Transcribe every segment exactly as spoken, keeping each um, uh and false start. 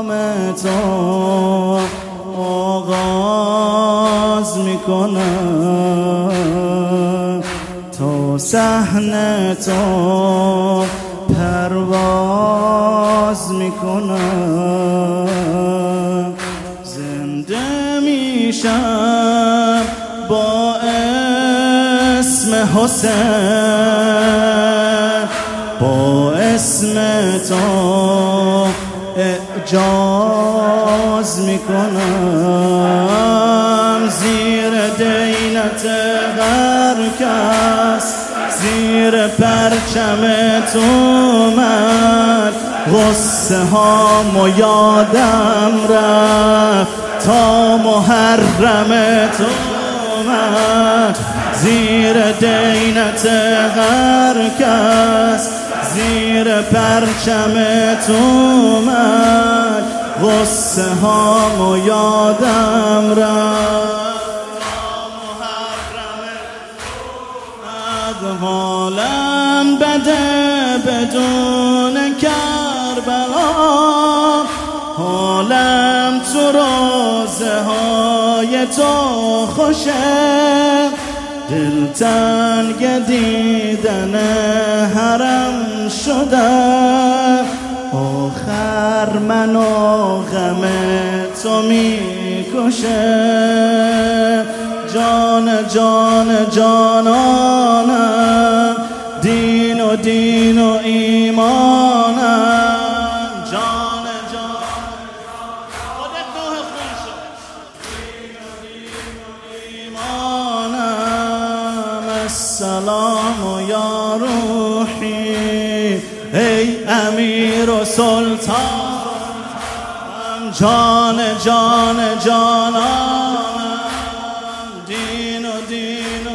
تو آغاز میکنم، تا صحنه تو پرواز میکنم. زنده میشم با اسم حسین، با اسم تو اعجاز میکنم. زیر دینت هر کس، زیر پرچم تو من، غصه هامو یادم رفت تا محرم تو من. زیر دینت هر کس، زیر پرچم تو من، غصه هامو یادم رفت. حالم بده بدون کربلا، حالم تو روزه های تو خوشه. دلتنگ دیدن حرم شدم، آخر منو غم تو میکشه. جان جان جانانم، دین و دین و ایمانم. جان جان خودت روح خون شد، دین و دین و ایمانم. السلام یا روحی ای امیر و سلطان، جان جان جانانم. دین و دین و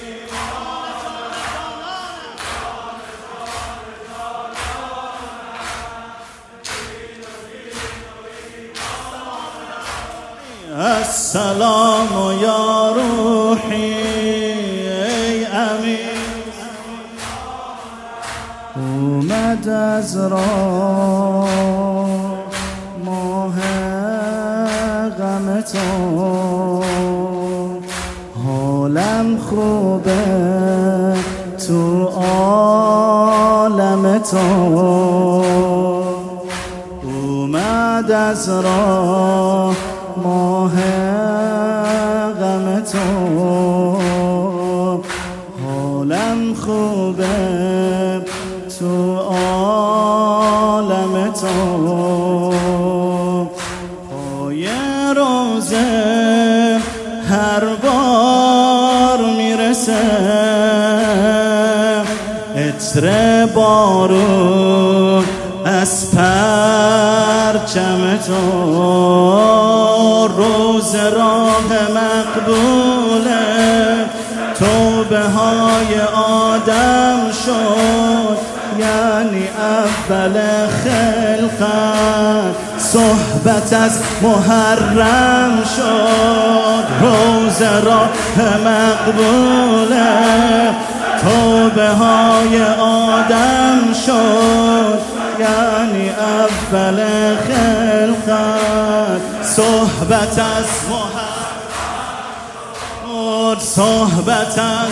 السلام یا روحی ای امیر. اومد از راه ماه غم تو، حالم خوبه تو عالم تو. اومد از راه ماه غم تو، حالم خوبه تو عالم تو. پای روزه هر بار میرسه، عطر بارون از پرچم تو. روز راه مقبوله، توبه های آدم شد، یعنی اول خلقت صحبت از محرم شد. روز راه مقبوله، توبه های آدم شد، یعنی اول خلقت صحبت از محرم، صحبت از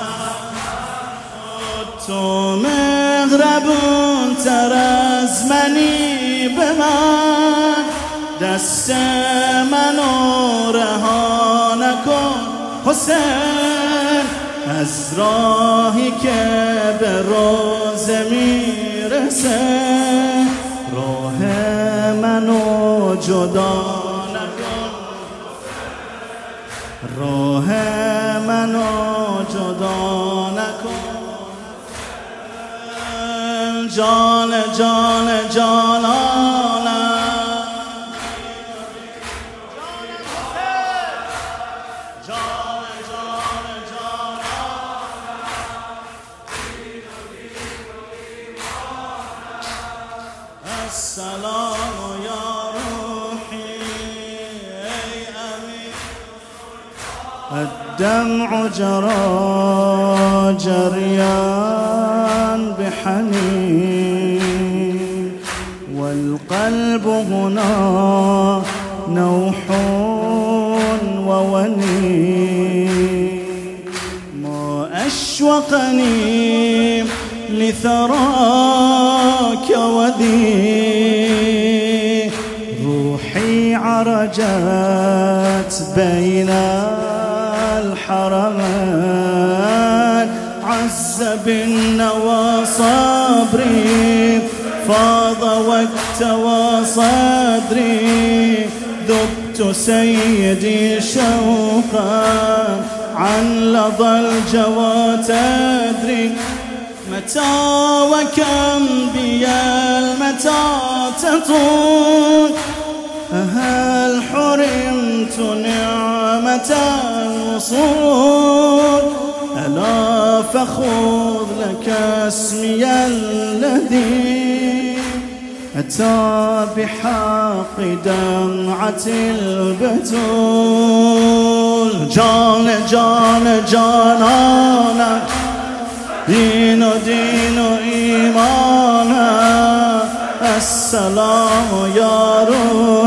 محرم. تو مغربون تر از منی به من، دست منو رها نکن حسین، از راهی که به روزه میرسه. راه منو جدا نکن، راه منو جدا نکن. جان جان جانانم، جان جان جانانم. السلام یا روحی ای امیر. الدمع جرى جريان بحنين والقلب القلب هنا نوح ووني، ما أشوقني لثراك وذي، روحي عرجت بين الحرمين، عز بالنوى صبري، فاض واكتوى صدري، ذبت سيدي شوقا عن لظى الجوى تدري، متى وكم بي المتى تطول، هل حرمت نعمة الوصول، ألا فخذ لك اسمي الذي أتى بحق دمعة البتول، جان جان جانانا، دين دين إيمانا، السلام يا روح